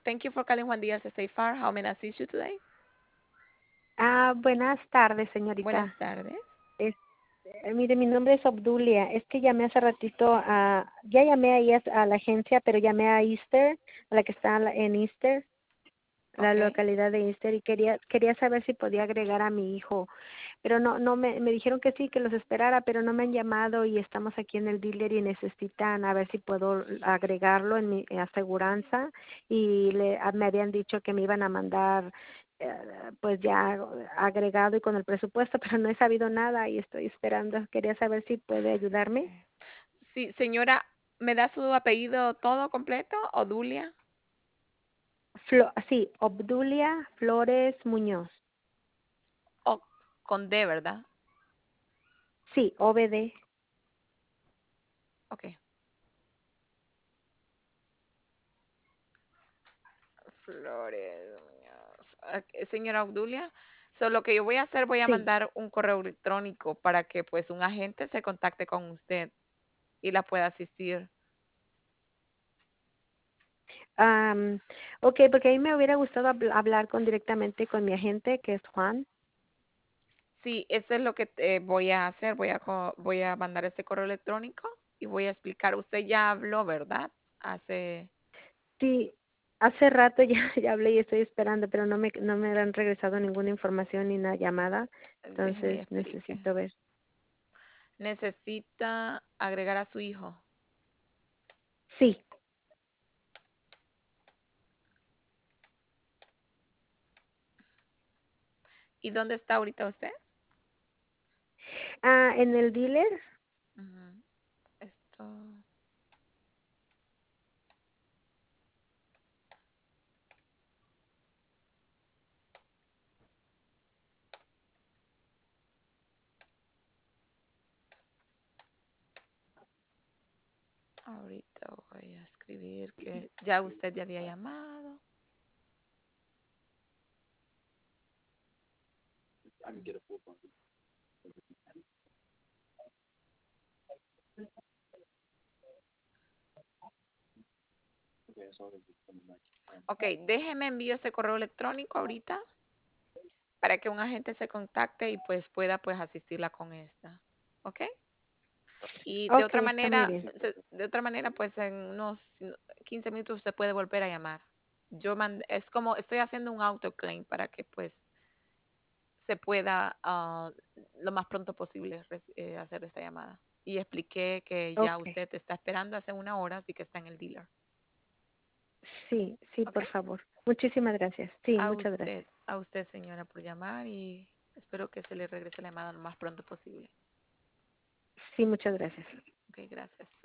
Thank you for calling Juan Díaz State Farm. How may I assist you today? Buenas tardes, Buenas señorita. tardes. Es- Mire, mi nombre es Obdulia. Es que llamé hace ratito ya llamé ahí a la agencia, pero llamé a Easter, a la que está en Easter, la Okay. localidad de Easter, y quería saber si podía agregar a mi hijo. Pero no me dijeron que sí, que los esperara, pero no me han llamado y estamos aquí en el dealer y necesitan a ver si puedo agregarlo en mi aseguranza y me habían dicho que me iban a mandar pues ya agregado y con el presupuesto, pero no he sabido nada y estoy esperando. Quería saber si puede ayudarme. Okay. Sí, señora, ¿me da su apellido todo completo? Odulia. Sí, Obdulia Flores Muñoz. O con D, ¿verdad? Sí, OBD. Okay. Flores. Muñoz. Señora Obdulia, lo que yo voy a hacer, voy a Sí. mandar un correo electrónico para que pues un agente se contacte con usted y la pueda asistir. Am, ok, porque a mí me hubiera gustado hablar directamente con mi agente, que es Juan. Sí, eso es lo que voy a hacer. Voy a mandar este correo electrónico y voy a explicar. Usted ya habló, ¿verdad? Hace, Sí, hace rato ya, ya hablé y estoy esperando, pero no me han regresado ninguna información ni una llamada, déjeme y entonces explique. necesito ver. Necesita agregar a su hijo. Sí, ¿Y dónde está ahorita usted? en el dealer, Ujú. Esto. Ahorita voy a escribir que ya usted ya había llamado. Ok, déjeme envío ese correo electrónico ahorita para que un agente se contacte y pues pueda pues asistirla con esta. ¿Ok? Y ok, está muy bien. de otra manera, pues en unos 15 minutos se puede volver a llamar. Es como estoy haciendo un autoclaim para que pues se pueda lo más pronto posible hacer esta llamada. Y expliqué que ya Ok, usted está esperando hace una hora, así que está en el dealer. sí, sí, ¿Ok? por favor. Muchísimas gracias. Sí, muchas gracias. A usted señora por llamar y espero que se le regrese la llamada lo más pronto posible. Sí, muchas gracias. Ok, gracias.